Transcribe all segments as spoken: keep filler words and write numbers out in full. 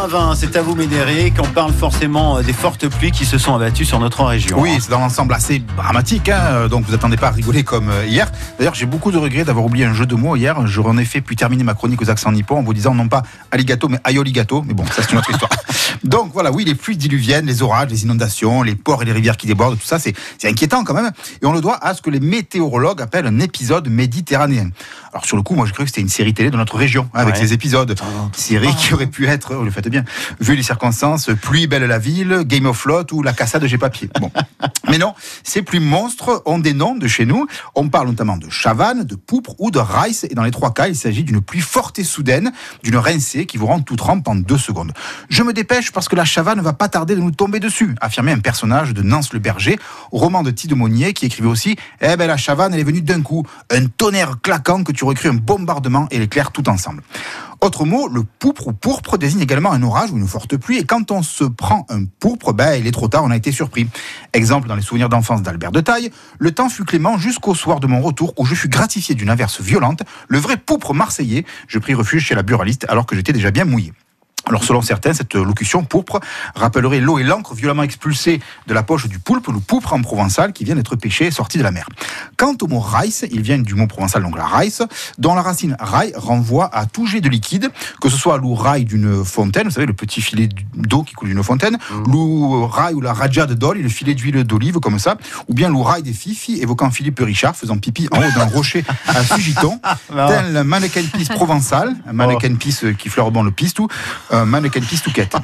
moins vingt, c'est à vous Médéric. On parle forcément des fortes pluies qui se sont abattues sur notre région. Oui, c'est dans l'ensemble assez dramatique, hein, donc vous attendez pas à rigoler comme hier. D'ailleurs, j'ai beaucoup de regrets d'avoir oublié un jeu de mots hier. J'aurais en effet pu terminer ma chronique aux accents nippons en vous disant non pas alligato mais aioligato, mais bon, ça c'est une autre histoire. Donc voilà, oui, les pluies diluviennes, les orages, les inondations, les ports et les rivières qui débordent, tout ça c'est, c'est inquiétant quand même. Et on le doit à ce que les météorologues appellent un épisode méditerranéen. Alors sur le coup, moi j'ai cru que c'était une série télé de notre région, hein, avec ouais. ces épisodes. Série qui aurait pu être, vous le faites bien, vu les circonstances, Pluie belle la ville, Game of Lot ou La Casa de G Papier. Bon. Mais non, ces pluies monstres ont des noms de chez nous. On parle notamment de Chavannes, de Pourpre ou de Rice. Et dans les trois cas, il s'agit d'une pluie forte et soudaine, d'une rincée qui vous rend tout trempe en deux secondes. Je me dépêche parce que la Chavanne ne va pas tarder de nous tomber dessus, affirmait un personnage de Nance le Berger, roman de Tide Monnier, qui écrivait aussi « Eh ben la Chavanne, elle est venue d'un coup, un tonnerre claquant que tu aurais cru un bombardement et l'éclair tout ensemble ». Autre mot, le pourpre ou pourpre désigne également un orage ou une forte pluie. Et quand on se prend un pourpre, ben, il est trop tard, on a été surpris. Exemple dans les souvenirs d'enfance d'Albert de Taille, le temps fut clément jusqu'au soir de mon retour où je fus gratifié d'une averse violente. Le vrai pourpre marseillais, je pris refuge chez la buraliste alors que j'étais déjà bien mouillé. Alors selon certains, cette locution pourpre rappellerait l'eau et l'encre violemment expulsées de la poche du poulpe, le pourpre en provençal, qui vient d'être pêché et sorti de la mer. Quant au mot rice, il vient du mot provençal, donc la rice, dont la racine rail renvoie à tout jet de liquide, que ce soit l'eau rail d'une fontaine, vous savez, le petit filet d'eau qui coule d'une fontaine, mmh. l'eau rail ou la raja de dol, le filet d'huile d'olive, comme ça, ou bien l'eau rail des fifi, évoquant Philippe Richard, faisant pipi en haut d'un rocher à Fugiton, tel un mannequin pisse provençal, un mannequin pisse qui fleure bon le pistou, un mannequin pistouquette.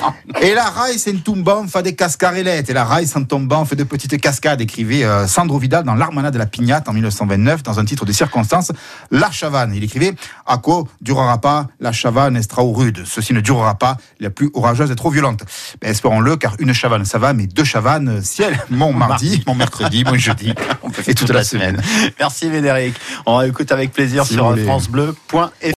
Et la raïs en tombant fait des cascarellettes. Et la raïs en tombant fait de petites cascades, écrivait euh, Sandro Vidal dans l'Armana de la Pignate en dix-neuf cent vingt-neuf, dans un titre de circonstance, La Chavanne. Il écrivait « À quoi durera pas la Chavanne est trop rude. Ceci ne durera pas, la pluie orageuse est trop violente. » Ben, espérons-le, car une Chavanne, ça va, mais deux Chavannes, ciel, mon mardi, mon mercredi, mon jeudi, on peut faire et toute, toute la, la semaine. semaine. Merci Médéric. On écoute avec plaisir si sur francebleu point f r.